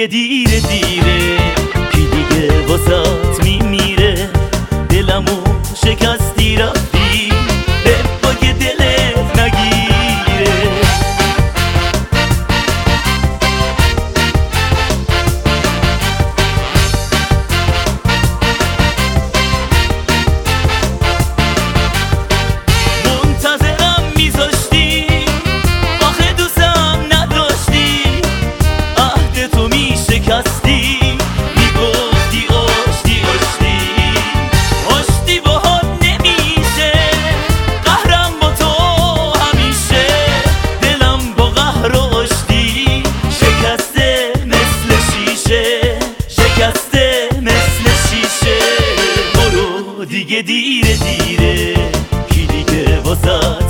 دیگه دیره دیره، کی دیگه واسات میمیره؟ دلمو شکستی رفتی به پای دلت نگیره. منتظرم میذاشتی، آخه دوستم نداشتی، عهد تو میشکستی، میگفتی آشتی آشتی آشتی باهات نمیشه، قهرم با تو همیشه، دلم با قهر و آشتی شکسته مثل شیشه، شکسته مثل شیشه. برو دیگه دیره دیره، کی دیگه واسه